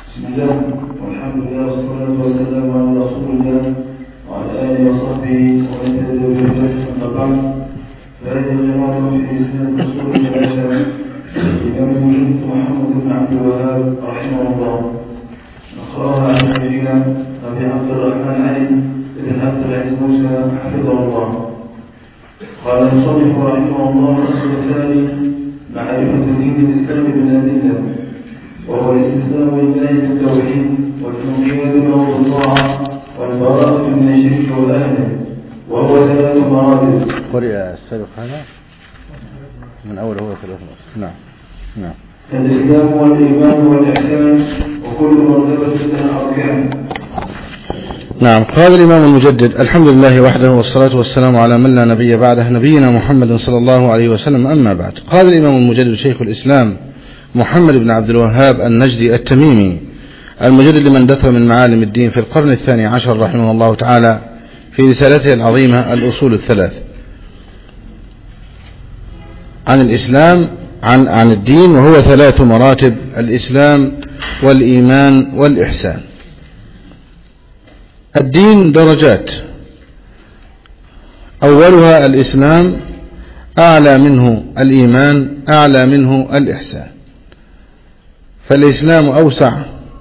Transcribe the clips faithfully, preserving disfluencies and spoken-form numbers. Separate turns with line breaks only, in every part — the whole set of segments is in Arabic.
بسم الله والحمد لله والصلاة والسلام على رسول الله وعلى آله وصحبه ومن تبعهم بإحسان أما بعد. فهذه الجماعة في سنة رسول الله الإمام المجد محمد بن عبد الوهاب رحمه الله نقرأها عن نبينا أبي عبد الرحمن علي بن عبد العزيز موسى حفظه الله. قال المصنف رحمه الله: الأصل الثاني معرفة دين الإسلام بالأدلة، وهو الاستسلام لله بالتوحيد والانقياد له بالطاعة والبراءة من الشرك وأهله، وهو ثلاث مراتب.
قرئ السابق هذا من أول هو ثلاث مراتب. نعم نعم.
الإسلام والإيمان والإحسان، وكل مرتبة لها أركان.
نعم. قال الإمام المجدد: الحمد لله وحده والصلاة والسلام على من لا نبي بعده، نبينا محمد صلى الله عليه وسلم. أما بعد، قال الإمام المجدد شيخ الإسلام محمد بن عبد الوهاب النجدي التميمي المجدد لمن دثر من معالم الدين في القرن الثاني عشر رحمه الله تعالى في رسالته العظيمة الأصول الثلاث عن الإسلام عن عن الدين، وهو ثلاث مراتب: الإسلام والإيمان والإحسان. الدين درجات، أولها الإسلام، أعلى منه الإيمان، أعلى منه الإحسان. فالإسلام أوسع،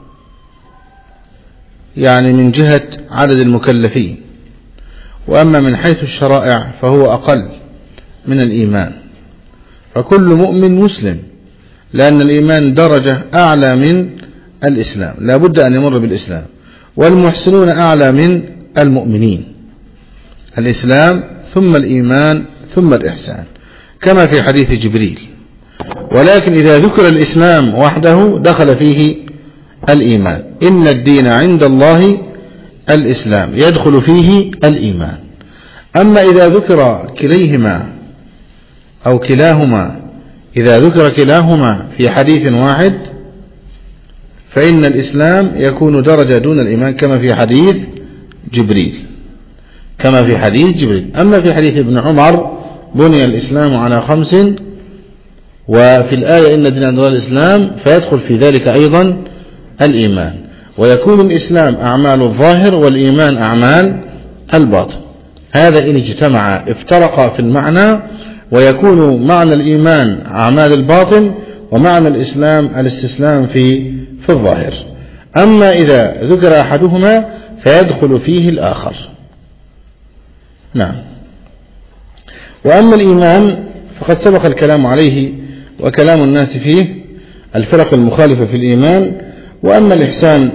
يعني من جهة عدد المكلفين، وأما من حيث الشرائع فهو أقل من الإيمان. فكل مؤمن مسلم، لأن الإيمان درجة أعلى من الإسلام، لا بد أن يمر بالإسلام. والمحسنون أعلى من المؤمنين. الإسلام ثم الإيمان ثم الإحسان، كما في حديث جبريل. ولكن إذا ذكر الإسلام وحده دخل فيه الإيمان. إن الدين عند الله الإسلام، يدخل فيه الإيمان. أما إذا ذكر كليهما أو كلاهما إذا ذكر كلاهما في حديث واحد فإن الإسلام يكون درجة دون الإيمان، كما في حديث جبريل كما في حديث جبريل أما في حديث ابن عمر: بني الإسلام على خمس، وفي الآية: إن الدين عند الله الإسلام، فيدخل في ذلك أيضا الإيمان. ويكون الإسلام أعمال الظاهر والإيمان أعمال الباطن. هذا إن اجتمع افترق في المعنى، ويكون معنى الإيمان أعمال الباطن، ومعنى الإسلام الاستسلام في في الظاهر. أما إذا ذكر أحدهما فيدخل فيه الآخر. نعم. وأما الإيمان فقد سبق الكلام عليه وكلام الناس فيه، الفرق المخالفة في الإيمان. وأما الإحسان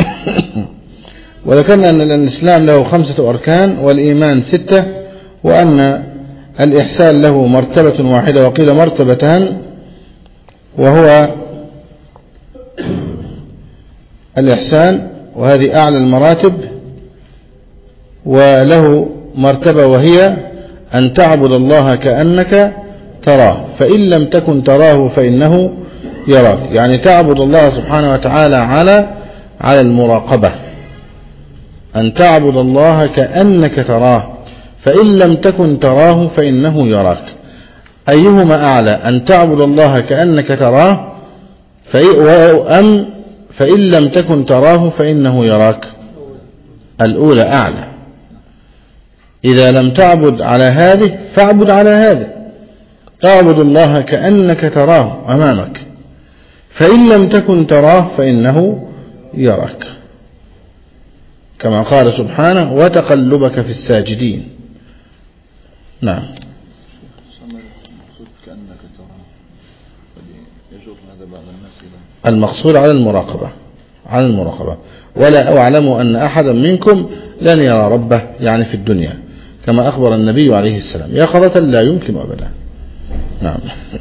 وذكرنا أن الإسلام له خمسة أركان والإيمان ستة، وأن الإحسان له مرتبة واحدة وقيل مرتبتان، وهو الإحسان، وهذه أعلى المراتب. وله مرتبة وهي أن تعبد الله كأنك تراه، فإن لم تكن تراه فإنه يراك. يعني تعبد الله سبحانه وتعالى على على المراقبة، أن تعبد الله كأنك تراه، فإن لم تكن تراه فإنه يراك. أيهما أعلى، أن تعبد الله كأنك تراه أم فإن لم تكن تراه فإنه يراك؟ الأولى أعلى. إذا لم تعبد على هذه فاعبد على هذا، تعبد الله كأنك تراه أمامك، فإن لم تكن تراه فإنه يراك، كما قال سبحانه: وتقلبك في الساجدين. نعم. المقصود على المراقبة على المراقبة ولا أعلم أن أحدا منكم لن يرى ربه، يعني في الدنيا، كما أخبر النبي عليه السلام: يقظة لا يمكن أبدا. نعم.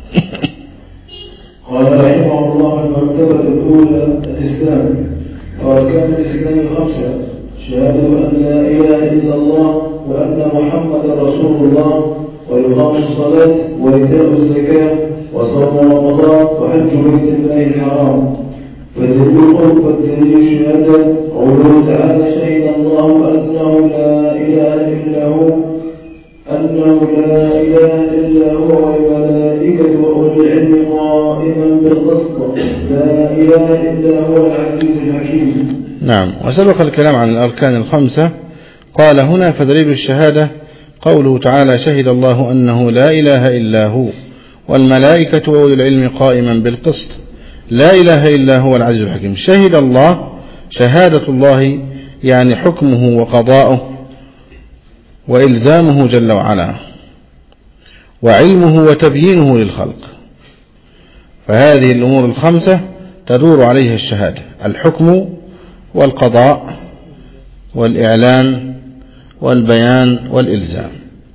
قال رحمه الله: المرتبة الأولى الإسلام. وأركان الإسلام خمسة: شهادة أن لا إله إلا الله وأن محمدا رسول الله، وإقام الصلاة، وإيتاء الزكاة، وصوم رمضان، وحج بيت الله الحرام. فدليل والدليل شهادة قوله تعالى: شهد الله أنه لا إله إلا هو أنه لا إله إلا هو والملائكة وأولو العلم قائما بالقسط لا إله إلا هو العزيز الحكيم.
نعم. وسبق الكلام عن الأركان الخمسة. قال هنا فدليل الشهادة قوله تعالى شهد الله أنه لا إله إلا هو والملائكة وأولو العلم قائما بالقسط لا إله إلا هو العزيز الحكيم. شهد الله شهادة الله يعني حكمه وقضاؤه وإلزامه جل وعلا وعلمه وتبيينه للخلق، فهذه الأمور الخمسة تدور عليها الشهادة: الحكم والقضاء والإعلان والبيان والإلزام.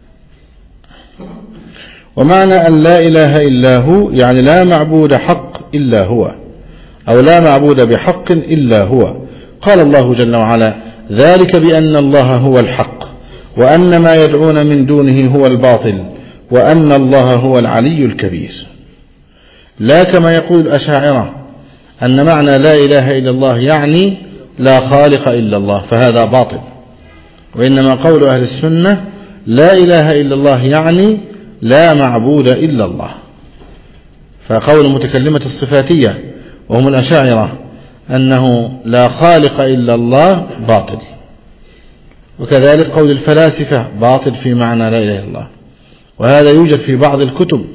ومعنى أن لا إله إلا هو يعني لا معبود حق إلا هو، أو لا معبود بحق إلا هو. قال الله جل وعلا ذلك بأن الله هو الحق وأن ما يدعون من دونه هو الباطل وأن الله هو العلي الكبير. لا كما يقول الأشاعرة أن معنى لا إله إلا الله يعني لا خالق إلا الله، فهذا باطل. وإنما قول أهل السنة لا إله إلا الله يعني لا معبود إلا الله. فقول المتكلمة الصفاتية وهم الأشاعرة أنه لا خالق إلا الله باطل، وكذلك قول الفلاسفة باطل في معنى لا إله إلا الله. وهذا يوجد في بعض الكتب،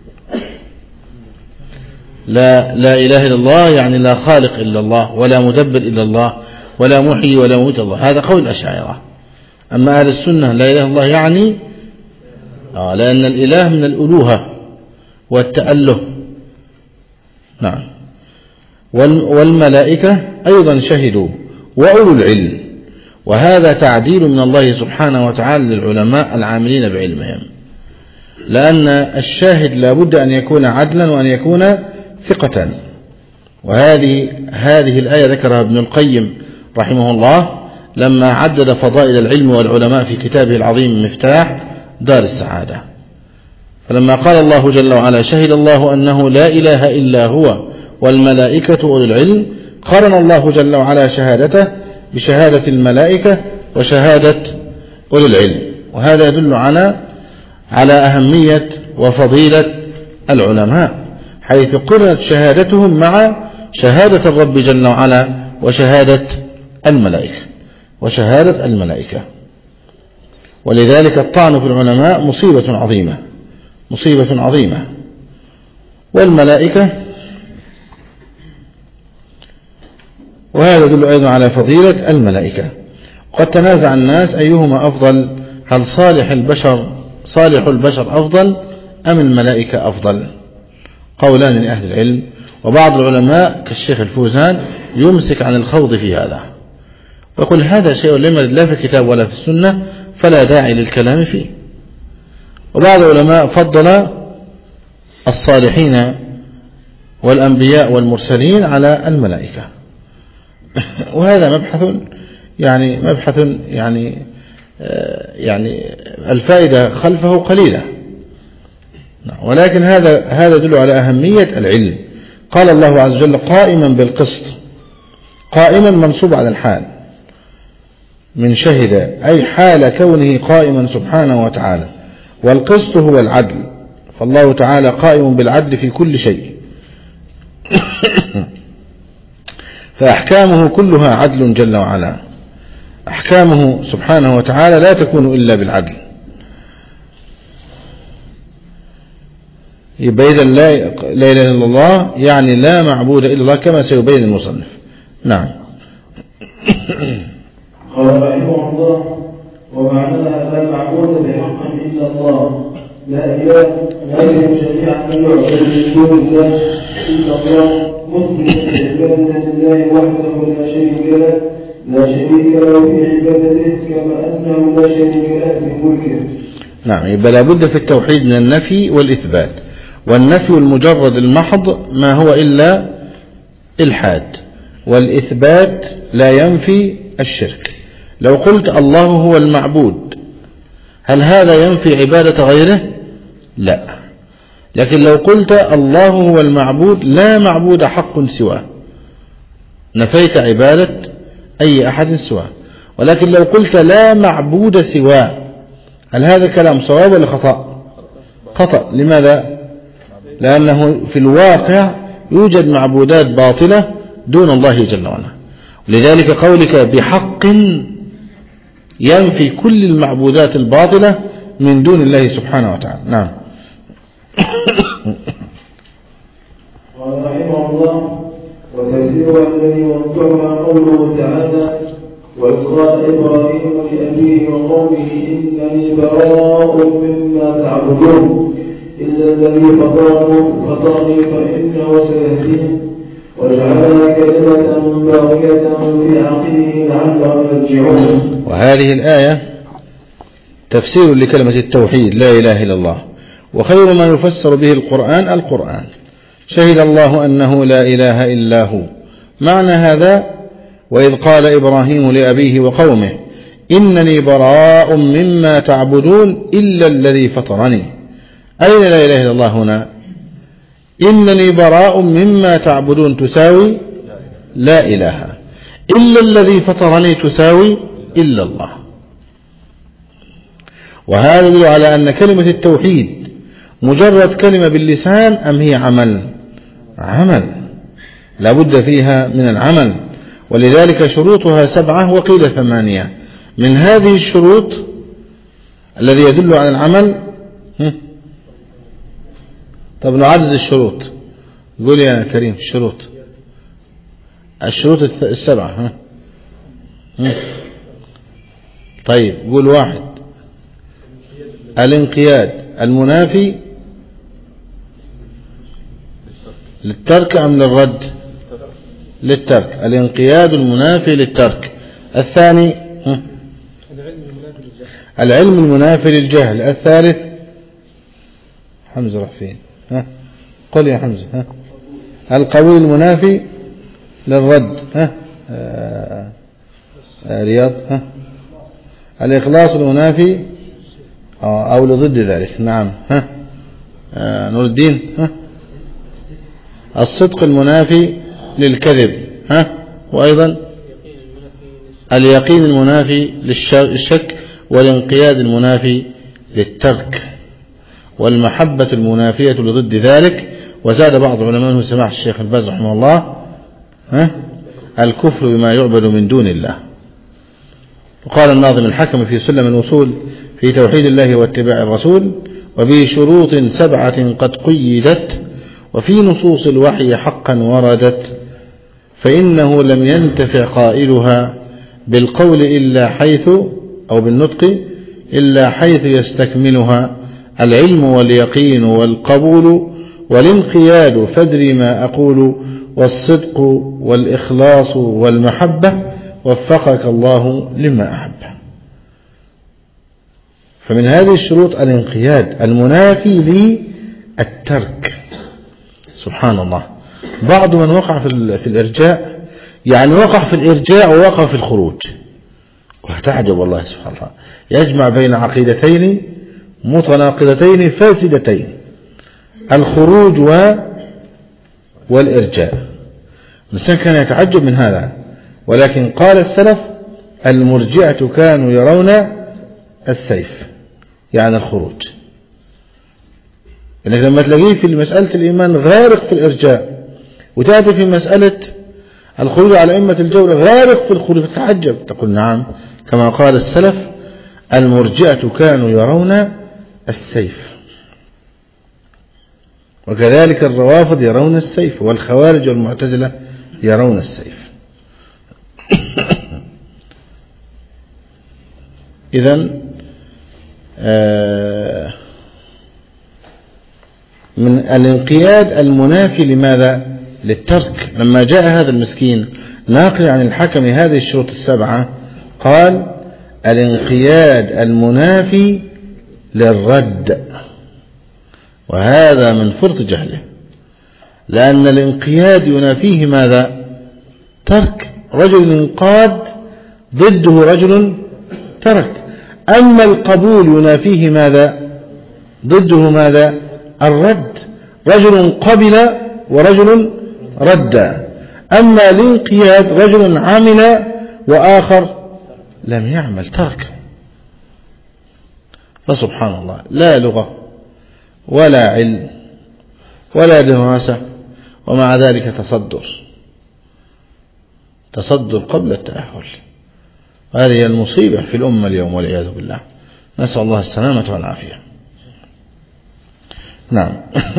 لا, لا إله إلا الله يعني لا خالق إلا الله ولا مدبر إلا الله ولا محيي ولا موت الله، هذا قول الأشاعرة. أما أهل السنة لا إله إلا الله يعني آه لأن الإله من الألوهة والتأله. نعم. والملائكة أيضا شهدوا وأولو العلم، وهذا تعديل من الله سبحانه وتعالى للعلماء العاملين بعلمهم، لأن الشاهد لا بد أن يكون عدلا وأن يكون ثقة. وهذه هذه الآية ذكرها ابن القيم رحمه الله لما عدد فضائل العلم والعلماء في كتابه العظيم مفتاح دار السعادة. فلما قال الله جل وعلا شهد الله أنه لا إله إلا هو والملائكة أولو العلم، قارن الله جل وعلا شهادته بشهادة الملائكة وشهادة أولو العلم، وهذا يدل على على أهمية وفضيلة العلماء، حيث قرنت شهادتهم مع شهادة الرب جل وعلا وشهادة الملائكة وشهادة الملائكة. ولذلك الطعن في العلماء مصيبة عظيمة مصيبة عظيمة. والملائكة، وهذا يدل أيضا على فضيلة الملائكة. وقد تنازع الناس أيهما أفضل، هل صالح البشر صالح البشر أفضل أم الملائكة أفضل؟ قولان لأهل العلم، وبعض العلماء كالشيخ الفوزان يمسك عن الخوض في هذا ويقول هذا شيء لم يرد لا في الكتاب ولا في السنة فلا داعي للكلام فيه. وبعض العلماء فضل الصالحين والأنبياء والمرسلين على الملائكة، وهذا مبحث يعني مبحث يعني يعني الفائدة خلفه قليلة، ولكن هذا هذا يدل على أهمية العلم. قال الله عز وجل قائما بالقسط، قائما منصوب على الحال من شهد، أي حال كونه قائما سبحانه وتعالى، والقسط هو العدل، فالله تعالى قائم بالعدل في كل شيء فأحكامه كلها عدل جل وعلا، أحكامه سبحانه وتعالى لا تكون إلا بالعدل. يبقى إذا لا إله إلا الله يعني لا معبود إلا الله كما سيبين المصنف. نعم.
قال رحمه الله ومعناها لا معبود بحق إلا الله، لا إله غير شريعة من يعبد من دون الله إلا الله، مسلم بعبادة الله وحده لا شريك له لا شريك له في عبادته كما أنه لا شريك له في ملكه.
نعم. يبقى لابد في التوحيد من النفي والإثبات، والنفي المجرد المحض ما هو إلا إلحاد، والإثبات لا ينفي الشرك. لو قلت الله هو المعبود هل هذا ينفي عبادة غيره؟ لا. لكن لو قلت الله هو المعبود لا معبود حق سواه نفيت عبادة أي أحد سواه. ولكن لو قلت لا معبود سواه هل هذا كلام صواب ولا خطأ؟ خطأ. لماذا؟ لأنه في الواقع يوجد معبودات باطلة دون الله جل وعلا، لذلك قولك بحق ينفي كل المعبودات الباطلة من دون الله سبحانه وتعالى. نعم.
قال رحمه الله: وتفسير الذي وضحها قوله تعالى: وإذ قال إبراهيم لأبيه وقومه إنني براء مما تعبدون إلا الذي فطرني فإنه سيهدين وجعلها كلمة باقية في عقله لعلهم يرجعون.
وهذه الآية تفسير لكلمة التوحيد لا إله إلا الله، وخير ما يفسر به القرآن القرآن. شهد الله أنه لا إله إلا هو. معنى هذا: وإذ قال إبراهيم لأبيه وقومه إنني براء مما تعبدون إلا الذي فطرني. أين لا إله إلا الله هنا؟ إنني براء مما تعبدون تساوي لا إله، إلا الذي فطرني تساوي إلا الله. وهذا يدل على أن كلمة التوحيد مجرد كلمة باللسان أم هي عمل؟ عمل، لا بد فيها من العمل، ولذلك شروطها سبعة وقيل ثمانية. من هذه الشروط الذي يدل على العمل. طب نعدد الشروط. قول يا كريم الشروط الشروط السبعة. ها؟ ها؟ طيب قول واحد: الانقياد المنافي للترك أم للرد؟ للترك. الانقياد المنافي للترك. الثاني: ها؟ العلم المنافي للجهل. الثالث: حمزة راح فين؟ ها؟ قل يا حمزة. ها؟ القوي المنافي للرد. ها؟ آه آه رياض. ها؟ الإخلاص المنافي آه أو لضد ذلك. نعم. ها؟ آه نور الدين. ها؟ الصدق المنافي للكذب. ها؟ وأيضا اليقين المنافي للشك، والانقياد المنافي للترك، والمحبة المنافية لضد ذلك. وزاد بعض العلماء منه سماحة الشيخ الباز رحمه الله: ها؟ الكفر بما يعبد من دون الله. وقال الناظم الحكم في سلم الوصول في توحيد الله واتباع الرسول: وبه شروط سبعة قد قيدت وفي نصوص الوحي حقا وردت، فإنه لم ينتفع قائلها بالقول إلا حيث أو بالنطق إلا حيث يستكملها العلم واليقين والقبول والانقياد فادري ما أقول والصدق والإخلاص والمحبة وفقك الله لما أحبه. فمن هذه الشروط الانقياد المنافي للترك. سبحان الله، بعض من وقع في الإرجاء يعني وقع في الإرجاء ووقع في الخروج، وتعجب والله سبحانه الله، يجمع بين عقيدتين متناقضتين فاسدتين: الخروج و والإرجاء. الإنسان كان يتعجب من هذا، ولكن قال السلف: المرجئة كانوا يرون السيف، يعني الخروج. يعني لما تلاقيه في مسألة الإيمان غارق في الإرجاء، وتأتي في مسألة الخروج على أئمة الجور غارق في الخروج، فتعجب تقول: نعم، كما قال السلف: المرجئة كانوا يرون السيف. وكذلك الروافض يرون السيف، والخوارج والمعتزلة يرون السيف. إذن آه من الانقياد المنافي لماذا؟ للترك. لما جاء هذا المسكين ناقل عن الحكم هذه الشروط السبعة قال: الانقياد المنافي للرد. وهذا من فرط جهله، لأن الانقياد ينافيه ماذا؟ ترك. رجل انقاد ضده رجل ترك. أما القبول ينافيه ماذا؟ ضده ماذا؟ الرد. رجل قبل ورجل رد. أما الانقياد رجل عمل وآخر لم يعمل، ترك. فسبحان الله، لا لغة ولا علم ولا دراسة، ومع ذلك تصدر تصدر قبل التأهل. هذه المصيبة في الأمة اليوم والعياذ بالله، نسأل الله السلامة والعافية. نعم.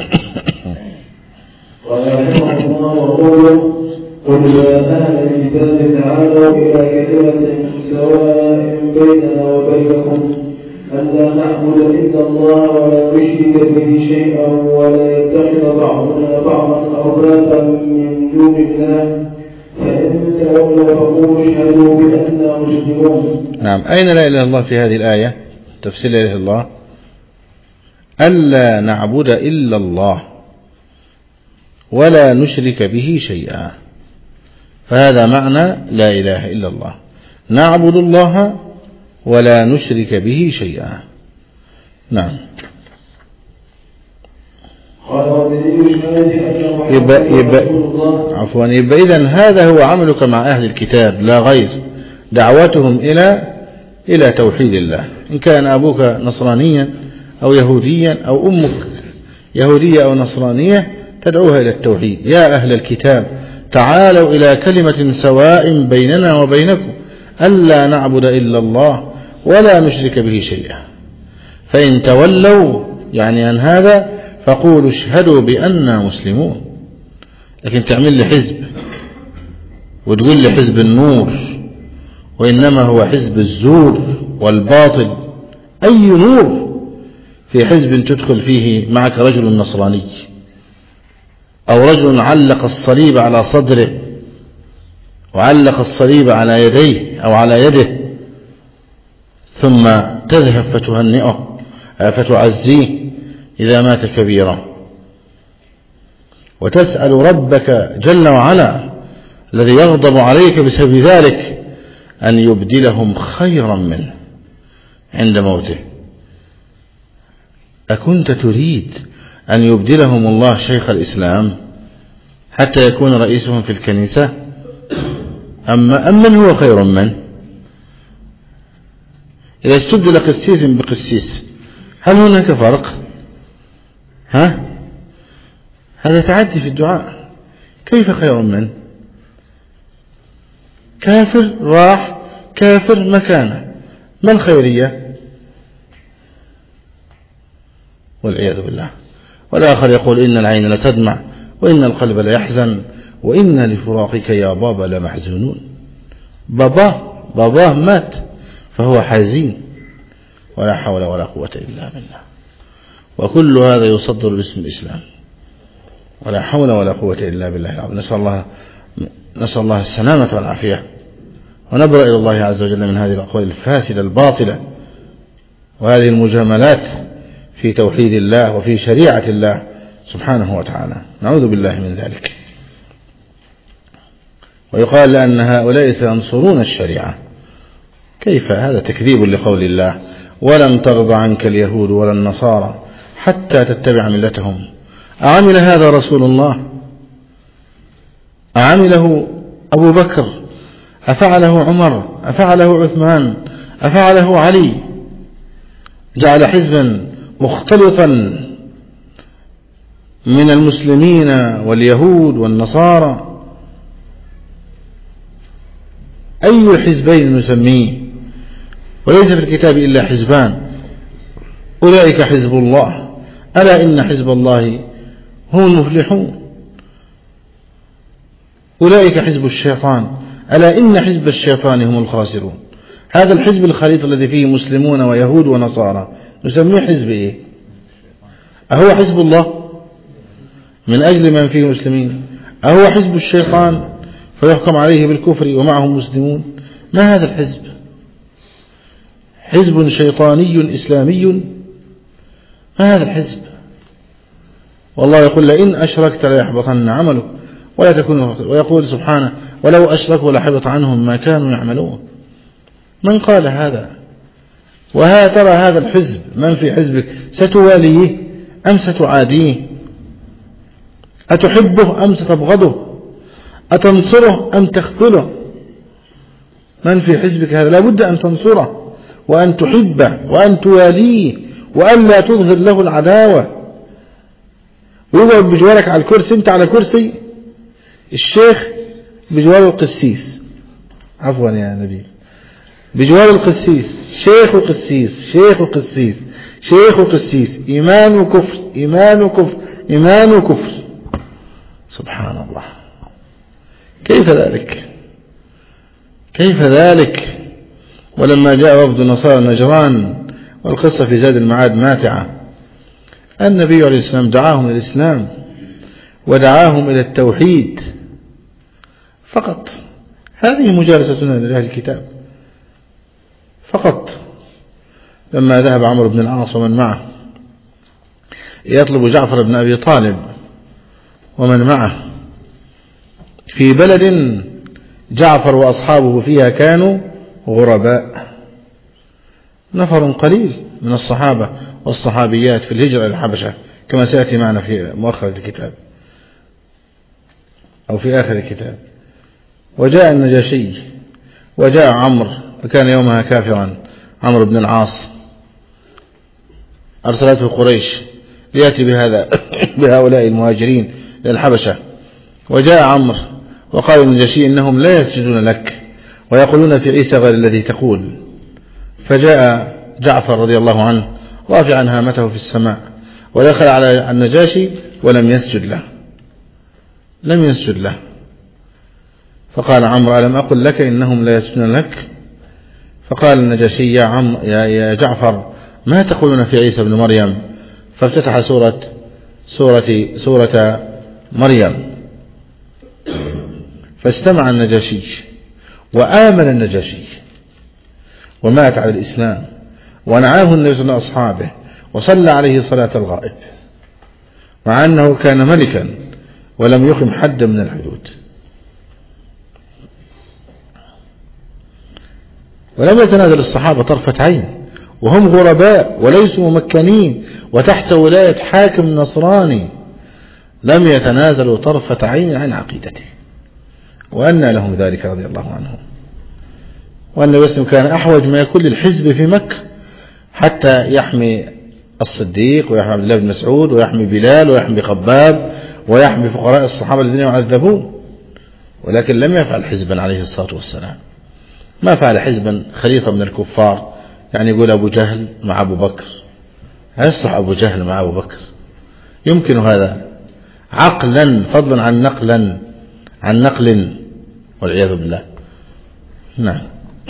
ورحمه الله وقوله: قل يا أهل الكتاب تعالوا إلى كلمة سواء بيننا وبينكم ألا نعبد إلا الله ولا نشرك به شيئا ولا يتخذ بعضنا بعضا أربابا من دون الله فإن تولوا فقولوا اشهدوا بأننا مسلمون.
نعم. أين لا إله إلا الله في هذه الآية؟ تفسير لا إله إلا الله: ألا نعبد إلا الله ولا نشرك به شيئا. فهذا معنى لا إله إلا الله، نعبد الله ولا نشرك به شيئا. نعم. يبقى يبقى عفوا يبقى إذن هذا هو عملك مع أهل الكتاب لا غير، دعوتهم إلى إلى توحيد الله. إن كان أبوك نصرانيا أو يهوديا أو أمك يهودية أو نصرانية تدعوها إلى التوحيد. يا أهل الكتاب تعالوا إلى كلمة سواء بيننا وبينكم ألا نعبد إلا الله ولا نشرك به شيئا فإن تولوا يعني عن هذا فقولوا اشهدوا بأننا مسلمون. لكن تعمل لي حزب وتقول لي حزب النور، وإنما هو حزب الزور والباطل. أي نور في حزب تدخل فيه معك رجل نصراني أو رجل علق الصليب على صدره وعلق الصليب على يديه أو على يده، ثم تذهب فتهنئه فتعزيه إذا مات كبيرا، وتسأل ربك جل وعلا الذي يغضب عليك بسبب ذلك أن يبدلهم خيرا منه عند موته. أكنت تريد أن يبدلهم الله شيخ الإسلام حتى يكون رئيسهم في الكنيسة؟ أما أمن هو خير منه؟ إذا استبدل قسيس بقسيس هل هناك فرق؟ ها؟ هذا تعدي في الدعاء. كيف خير منه؟ كافر راح كافر مكانه، ما الخيرية؟ والعياذ بالله. والآخر يقول إن العين لتدمع وإن القلب ليحزن وإن لفراقك يا بابا لمحزونون. باباه باباه مات فهو حزين، ولا حول ولا قوة إلا بالله. وكل هذا يصدر باسم الإسلام، ولا حول ولا قوة إلا بالله. نسأل الله نسأل الله السلامة والعافية، ونبرأ إلى الله عز وجل من هذه الأقوال الفاسدة الباطلة وهذه المجاملات في توحيد الله وفي شريعة الله سبحانه وتعالى. نعوذ بالله من ذلك. ويقال لأن هؤلاء سينصرون الشريعة. كيف؟ هذا تكذيب لقول الله: ولن ترضى عنك اليهود ولا النصارى حتى تتبع ملتهم. أعمل هذا رسول الله؟ أعمله أبو بكر؟ أفعله عمر؟ أفعله عثمان؟ أفعله علي؟ جعل حزبا مختلطا من المسلمين واليهود والنصارى. أي الحزبين نسميه؟ وليس في الكتاب إلا حزبان: أولئك حزب الله، ألا إن حزب الله هم المفلحون. أولئك حزب الشيطان، ألا إن حزب الشيطان هم الخاسرون. هذا الحزب الخليط الذي فيه مسلمون ويهود ونصارى نسميه حزب إيه؟ أهو حزب الله من أجل من فيه مسلمين؟ أهو حزب الشيطان فيحكم عليه بالكفر ومعهم مسلمون؟ ما هذا الحزب؟ حزب شيطاني إسلامي. ما هذا الحزب؟ والله يقول: لئن أشركت ليحبطن عملك ولا تكون. ويقول سبحانه: ولو أشركوا لحبط عنهم ما كانوا يعملون. من قال هذا؟ وها ترى هذا الحزب من في حزبك ستواليه أم ستعاديه؟ أتحبه أم ستبغضه؟ أتنصره أم تخذله؟ من في حزبك هذا لا بد أن تنصره وأن تحبه وأن تواليه وأن لا تظهر له العداوة، ويقعد بجوارك على الكرسي، انت على كرسي، الشيخ بجوار القسيس، عفوا يا نبي، بجوار القسيس، شيخ وقسيس، شيخ وقسيس، شيخ وقسيس، إيمان وكفر، إيمان وكفر، إيمان وكفر. سبحان الله، كيف ذلك؟ كيف ذلك؟ ولما جاء وفد نصارى نجران، والقصة في زاد المعاد ماتعة، النبي عليه السلام دعاهم إلى الإسلام ودعاهم إلى التوحيد فقط. هذه مجالستنا لأهل الكتاب فقط. لما ذهب عمرو بن العاص ومن معه يطلب جعفر بن أبي طالب ومن معه في بلد جعفر وأصحابه فيها كانوا غرباء، نفر قليل من الصحابة والصحابيات في الهجرة إلى الحبشة كما سيأتي معنا في مؤخرة الكتاب أو في آخر الكتاب. وجاء النجاشي وجاء عمرو، وكان يومها كافرا عمرو بن العاص، أرسلته قريش ليأتي بهذا بهؤلاء المهاجرين إلى الحبشة. وجاء عمرو وقال النجاشي إنهم لا يسجدون لك ويقولون في عيسى غير الذي تقول. فجاء جعفر رضي الله عنه رافعا هامته في السماء ودخل على النجاشي ولم يسجد له، لم يسجد له. فقال عمرو ألم أقل لك إنهم لا يسجدون لك؟ فقال النجاشي يا, عم يا, يا جعفر ما تقولون في عيسى بن مريم؟ فافتتح سورة سورة سورة مريم، فاستمع النجاشي وآمن النجاشي ومات على الإسلام، ونعاه النبي صلى الله عليه وسلم أصحابه وصلى عليه صلاة الغائب، مع أنه كان ملكا ولم يقم حدا من الحدود. ولم يتنازل الصحابة طرفة عين وهم غرباء وليسوا ممكنين وتحت ولاية حاكم نصراني، لم يتنازلوا طرفة عين عن عقيدته، وأن لهم ذلك رضي الله عنهم. وأن النبي كان أحوج ما يكون للحزب في مكة حتى يحمي الصديق ويحمي عبد الله بن مسعود ويحمي بلال ويحمي خباب ويحمي فقراء الصحابة الذين يعذبون، ولكن لم يفعل حزبا عليه الصلاة والسلام، ما فعل حزبا خليطا من الكفار، يعني يقول أبو جهل مع أبو بكر، هيصلح أبو جهل مع أبو بكر؟ يمكن هذا عقلا فضلا عن نقلا عن نقل والعياذ بالله. نعم.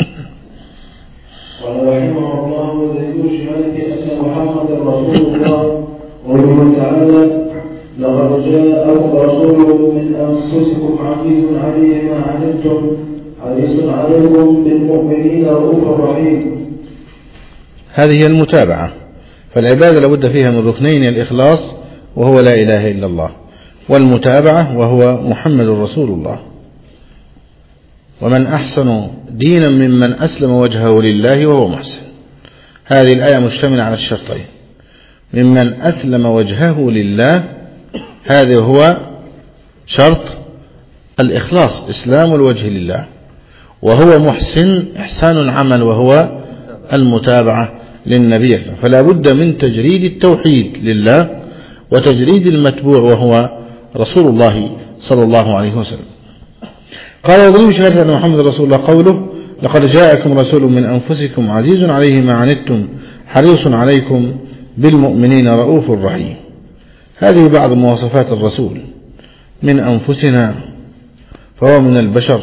قال رحمه الله دليل شهادة أن محمد رسول الله قوله تعالى لقد جاءكم رسول من أنفسكم عزيز عليه ما عنتم حريص عليكم بالمؤمنين رؤوف رحيم.
هذه هي المتابعة، فالعبادة لابد فيها من ركنين، الإخلاص وهو لا إله إلا الله، والمتابعة وهو محمد رسول الله. ومن أحسن دينا ممن أسلم وجهه لله وهو محسن. هذه الآية مشتملة على الشرطين، ممن أسلم وجهه لله، هذا هو شرط الإخلاص، إسلام الوجه لله، وهو محسن إحسان العمل وهو المتابعة للنبي، فلا بد من تجريد التوحيد لله وتجريد المتبوع وهو رسول الله صلى الله عليه وسلم. قال ودليل شهادة أن محمد رسول الله قوله لقد جاءكم رسول من أنفسكم عزيز عليه ما عنتم حريص عليكم بالمؤمنين رؤوف رحيم. هذه بعض مواصفات الرسول من أنفسنا، فهو من البشر،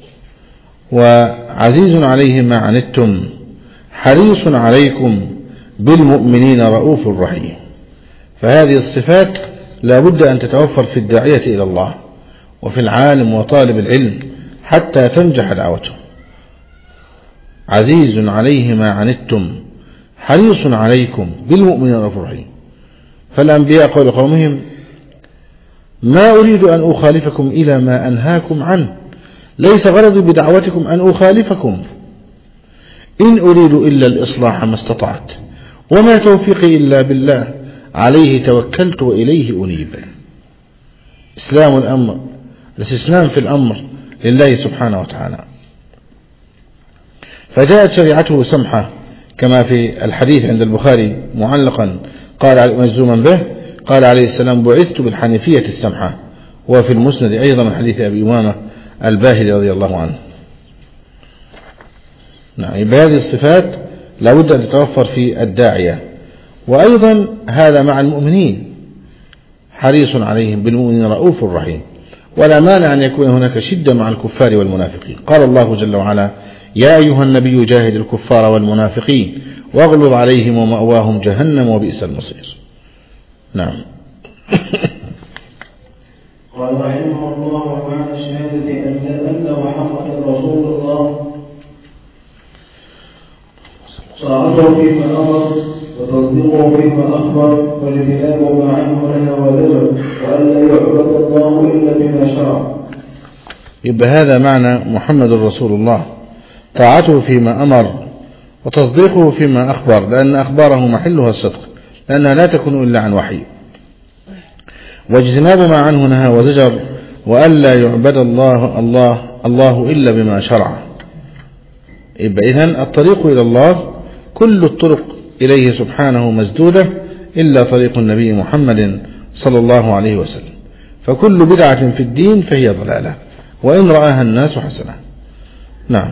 وعزيز عليه ما عنتم حريص عليكم بالمؤمنين رؤوف رحيم. فهذه الصفات لا بد أن تتوفر في الداعية إلى الله وفي العالم وطالب العلم حتى تنجح دعوته. عزيز عليه ما عنتم حريص عليكم بالمؤمنين رؤوف رحيم. فالأنبياء قالوا قومهم ما أريد أن أخالفكم إلى ما أنهاكم عنه، ليس غرضي بدعوتكم أن أخالفكم، إن أريد إلا الإصلاح ما استطعت وما توفيقي إلا بالله عليه توكلت وإليه أنيب. إسلام الأمر، الاستسلام في الأمر لله سبحانه وتعالى. فجاءت شريعته سمحة كما في الحديث عند البخاري معلقا قال مجزوما به قال عليه السلام بعثت بالحنيفية السمحة. وفي المسند أيضا من حديث أبي أمامة الباهلي رضي الله عنه. نعم، بهذه الصفات لابد أن تتوفر في الداعية. وأيضا هذا مع المؤمنين حريص عليهم بالمؤمنين رؤوف رحيم، ولا مانع أن يكون هناك شدة مع الكفار والمنافقين. قال الله جل وعلا يا أيها النبي جاهد الكفار والمنافقين واغلظ عليهم ومأواهم جهنم وبئس المصير. نعم.
قال رحمه الله ومعنى الشهادة أن أن محمدا رسول الله طاعته فيما أمر وتصديقه فيما أخبر واجتناب ما عنه نهى وزجر وألا يعبد الله إلا بما شرع.
يبقى هذا معنى محمد رسول الله، طاعته فيما أمر وتصديقه فيما أخبر، لأن أخباره محلها الصدق لأنها لا تكون إلا عن وحي، واجتناب ما عنه نهى وزجر وألا يعبد الله الله الله إلا بما شرع. يبقى إذن الطريق إلى الله كل الطرق إليه سبحانه مسدودة إلا طريق النبي محمد صلى الله عليه وسلم، فكل بدعة في الدين فهي ضلالة وإن رآها الناس حسنة. نعم.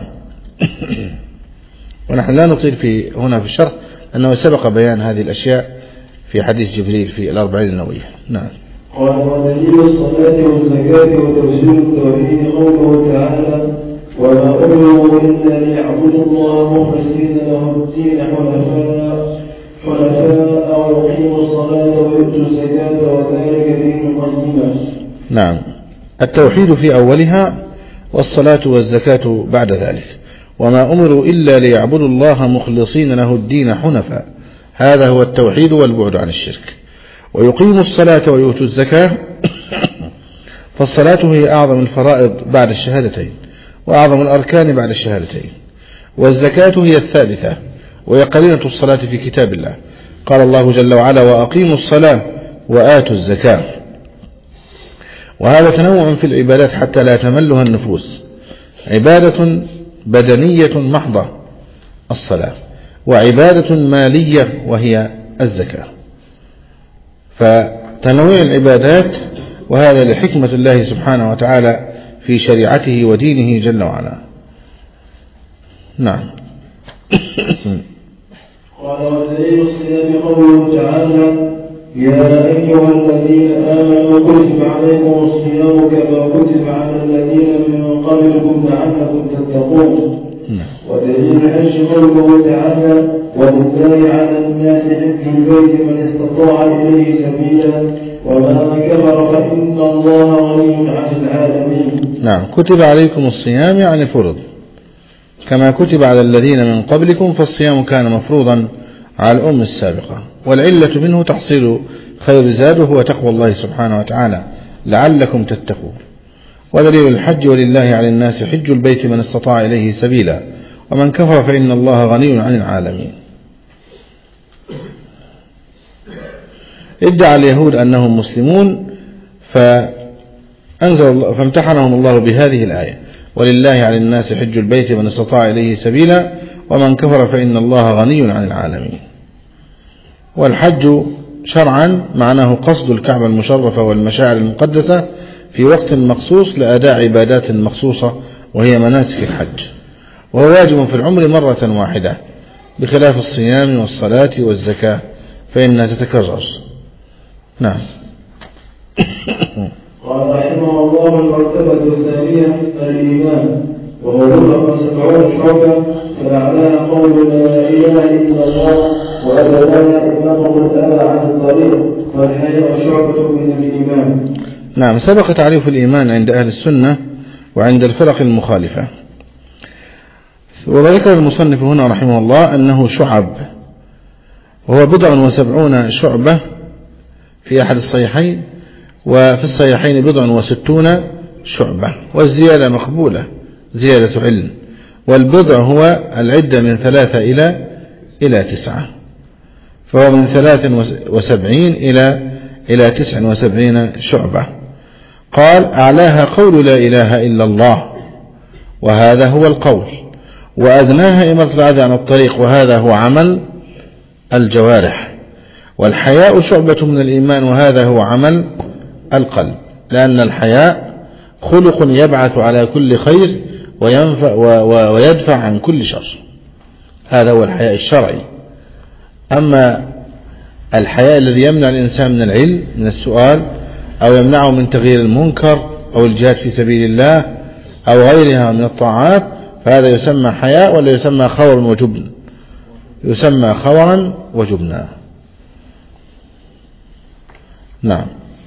ونحن لا نطيل في هنا في الشرح أنه سبق بيان هذه الأشياء في حديث جبريل في الأربعين النووية. نعم.
قال ودليل الصلاة والزكاة وتوحيد التوحيد قوله تعالى وما أمروا إلا ليعبدوا الله مخلصين له الدين حنفاء حنفاء ويقيموا الصلاة ويؤتوا الزكاة وذلك دين القيمة.
نعم، التوحيد في أولها والصلاة والزكاة بعد ذلك. وما أمروا إلا ليعبدوا الله مخلصين له الدين حنفاء، هذا هو التوحيد والبعد عن الشرك. ويقيموا الصلاة ويؤتوا الزكاة، فالصلاة هي أعظم الفرائض بعد الشهادتين وأعظم الأركان بعد الشهادتين، والزكاة هي الثالثة وهي قرينة الصلاة في كتاب الله. قال الله جل وعلا وأقيموا الصلاة وآتوا الزكاة. وهذا تنوع في العبادات حتى لا تملها النفوس، عبادة بدنية محضة الصلاة، وعبادة مالية وهي الزكاة، فتنويع العبادات، وهذا لحكمة الله سبحانه وتعالى في شريعته ودينه جل وعلا. نعم.
قال ودليل الصيام قوله تعالى يا أيها الذين آمنوا كتب عليكم الصيام كما كتب على الذين من قبلكم لعلكم تتقون. ودليل الحج قوله تعالى ولله على الناس حج البيت من استطاع إليه سبيلا ومن كفر فإن الله غني عن العالمين.
نعم، كتب عليكم الصيام يعني فرض كما كتب على الذين من قبلكم، فالصيام كان مفروضا على الأمة السابقة، والعلة منه تحصيل خير زاد وهو تقوى الله سبحانه وتعالى لعلكم تتقون. ودليل الحج ولله على الناس حج البيت من استطاع إليه سبيلا ومن كفر فإن الله غني عن العالمين. ادعى اليهود أنهم مسلمون فأنزل الله فامتحنهم الله بهذه الآية ولله على الناس حج البيت من استطاع إليه سبيلا ومن كفر فإن الله غني عن العالمين. والحج شرعا معناه قصد الكعبة المشرفة والمشاعر المقدسة في وقت مخصوص لأداء عبادات مخصوصة وهي مناسك الحج، وهو واجب في العمر مرة واحدة بخلاف الصيام والصلاة والزكاة فإنها تتكرر. نعم.
قال رحمه الله المرتبة الثانية الإيمان وهو رقم سبعون شعبة، فأعلاها قول لا إله إلا الله وأدناها إمامه الأبى عن الطريق والحياء شعبة من الإيمان.
نعم، سبق تعريف الإيمان عند أهل السنة وعند الفرق المخالفة، وذكر المصنف هنا رحمه الله أنه شعب، وهو بضع وسبعون شعبة في أحد الصحيحين، وفي الصحيحين بضع وستون شعبة، والزيادة مقبولة زيادة علم، والبضع هو العدة من ثلاثة إلى إلى تسعة، فهو من ثلاث وسبعين إلى إلى تسع وسبعين شعبة. قال أعلاها قول لا إله إلا الله، وهذا هو القول، وأدناها إماطة الأذى عن الطريق، وهذا هو عمل الجوارح. والحياء شعبة من الإيمان، وهذا هو عمل القلب، لأن الحياء خلق يبعث على كل خير وينفع ويدفع عن كل شر، هذا هو الحياء الشرعي. أما الحياء الذي يمنع الإنسان من العلم، من السؤال، أو يمنعه من تغيير المنكر أو الجهاد في سبيل الله أو غيرها من الطاعات، فهذا يسمى حياء ولا يسمى خور وجبن؟ يسمى خورا وجبنا. نعم.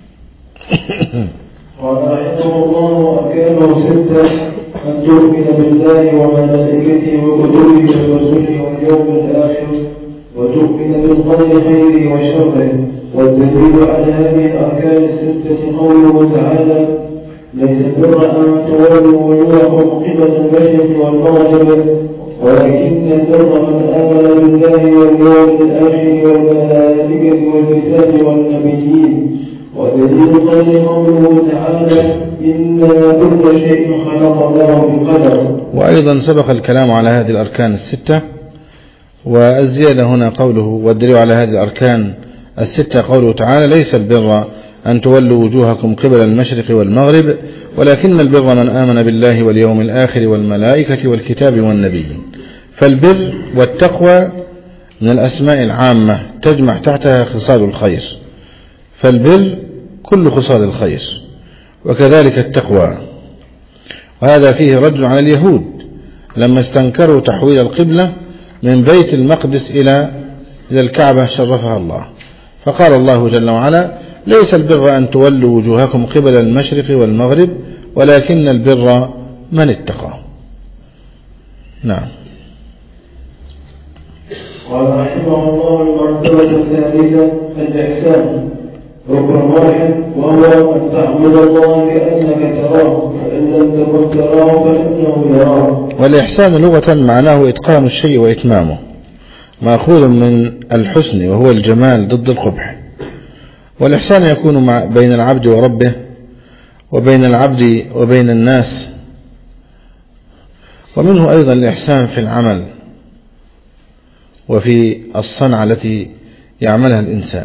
قال رحمه الله: أركانه ستة: أن تؤمن بالله وملائكته وكتبه ورسله واليوم الآخر، وتؤمن بالقدر خيره وشره. والدليل على هذه الأركان الستة قوله تعالى: ليس البر أن تولوا وجوهكم قبل المشرق والمغرب ولكن البر من آمن بالله واليوم الآخر والملائكة والكتاب والنبيين. ودليل قوله قوله تعالى: إنا كل شيء خلقناه بقدر.
وأيضا سبق الكلام على هذه الأركان الستة، والزيادة هنا قوله: والدليل على هذه الأركان الستة قوله تعالى: ليس البر أن تولوا وجوهكم قبل المشرق والمغرب ولكن البر من آمن بالله واليوم الآخر والملائكة والكتاب والنبيين. فالبر والتقوى من الأسماء العامة تجمع تحتها خصال الخير، فالبر كل خصال الخير، وكذلك التقوى. وهذا فيه رد على اليهود لما استنكروا تحويل القبلة من بيت المقدس إلى الكعبة شرفها الله، فقال الله جل وعلا: ليس البر أن تولوا وجوهكم قبل المشرق والمغرب ولكن البر من اتقى. نعم.
قال رحمه الله: المرتبة الثالثة الإحسان، ركن واحد، وهو أن تعبد الله كأنك تراه فإن لم تكن تراه فإنه يراك.
والإحسان لغة معناه إتقان الشيء وإتمامه، مأخوذ من الحسن وهو الجمال ضد القبح. والإحسان يكون مع بين العبد وربه، وبين العبد وبين الناس، ومنه أيضا الإحسان في العمل وفي الصنعة التي يعملها الإنسان.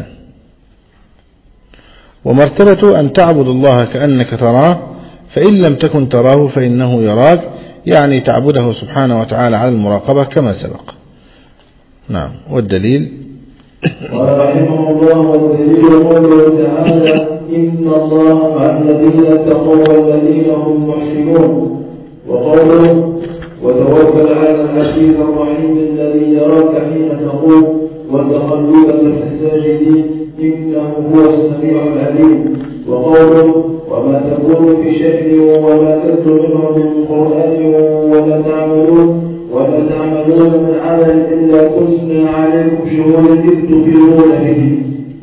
ومرتبة أن تعبد الله كأنك تراه فإن لم تكن تراه فإنه يراك، يعني تعبده سبحانه وتعالى على المراقبة كما سبق. نعم. والدليل
قال رحمه الله: والدليل قوله تعالى: إن الله مع الذين اتقوا والذين هم محسنون. وقوله: وتوكل على العزيز الرحيم الذي يراك حين تقوم وتقلبك في الساجدين إنه هو السميع العليم. وقوله: وما تكون في شأن وما تتلو منه من قرآن ولا تعملون ولا تعملون من عمل إلا كنا عليكم شهودا إذ تفيضون به.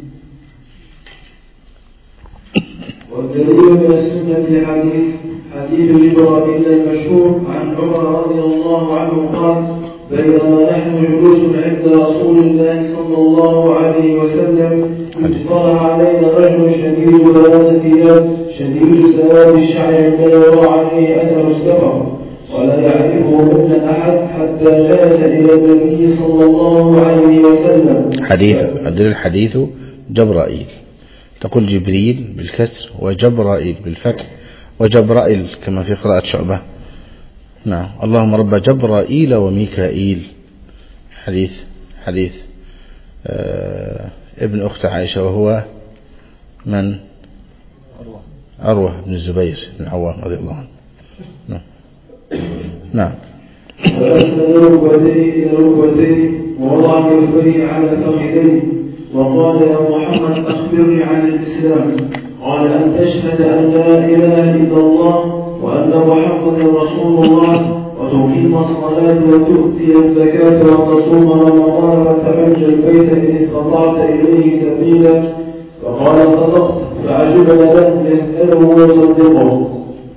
والدليل من السنة حديث حديث جبرائيل المشهور عن عمر رضي الله عنه قال: بينما نحن جلوس عند رسول الله صلى الله عليه وسلم إذ طلع علينا رجل شديد بياض الثياب شديد سواد الشعر لا يرى عليه أثر السفر ولا يعرفه منا أحد حتى جلس إلى النبي صلى الله عليه وسلم.
حديث الدليل الحديث جبرائيل، تقول جبريل بالكسر وجبرائيل بالفتح وجبرائيل كما في قراءة شعبة. نعم. اللهم رب جبرائيل وميكائيل. حديث حديث آه ابن أخت عائشة، وهو من؟ أروى بن الزبير بن عوام رضي الله عنه. نعم. نعم.
وأسند ركبتيه إلى ركبتيه ووضع كفيه على فخذيه وقال: يا محمد أخبرني عن الإسلام. قال: أن تشهد أن لا إله إلا الله وأن محمدا رسول الله وتقيم الصلاة وتؤتي الزكاة وتصوم رمضان وتحج البيت إن استطعت إليه سبيلا. فقال: صدقت. فعجب له يسأله ويصدقه.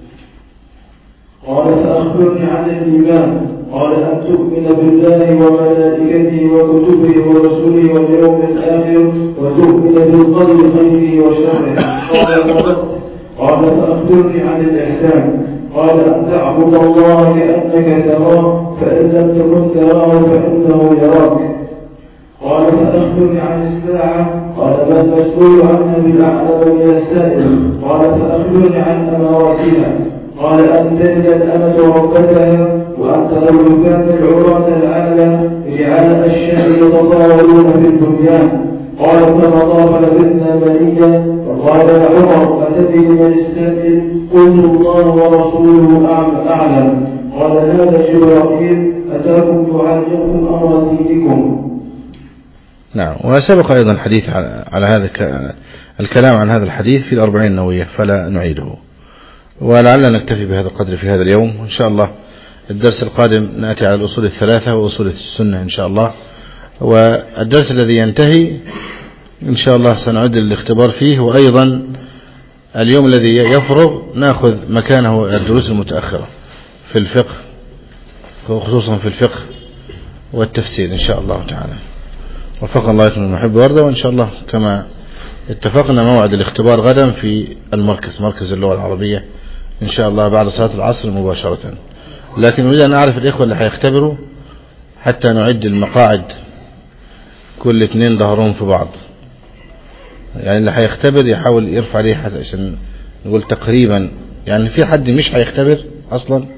قال: فأخبرني عن الإيمان. قال: أن تؤمن بالله وملائكته وكتبه ورسله واليوم الآخر وتؤمن بالقدر خيره وشره. قال: صدقت. قال: فأخبرني عن الإحسان. قال أن تعبد الله كأنك تراه فإن لم تكن تراه فإنه يراك. قال فأخبرني عن الساعة. قال ما المسؤول عنها بالأعلم من السائل. قال فأخبرني عن أماراتها. قال أن تلد الأمة ربتها وأن ترى كان العراة العالم رعاء الشاء يتطاولون في البنيان. قال فمضى فلبثنا مليا. فقال يا عمر أتدري من السائل؟ قلت الله ورسوله أعلم. قال هذا جبرائيل أتاكم يعلمكم أمر دينكم.
نعم. وسبق أيضا الحديث على هذا الكلام عن هذا الحديث في الأربعين النووية فلا نعيده، ولعلنا نكتفي بهذا القدر في هذا اليوم. إن شاء الله الدرس القادم نأتي على الأصول الثلاثة وأصول السنة إن شاء الله، والدرس الذي ينتهي إن شاء الله سنعد الاختبار فيه، وأيضا اليوم الذي يفرغ نأخذ مكانه الدروس المتأخرة في الفقه، وخصوصا في الفقه والتفسير إن شاء الله تعالى. وفق الله لكم المحب وارضى. وإن شاء الله كما اتفقنا موعد الاختبار غدا في المركز، مركز اللغة العربية إن شاء الله بعد صلاة العصر مباشرة. لكن أريد أن أعرف الإخوة اللي هيختبروا حتى نعد المقاعد كل اثنين ظهرهم في بعض، يعني اللي هيختبر يحاول يرفع عليه حتى عشان نقول تقريبا، يعني في حد مش هيختبر أصلا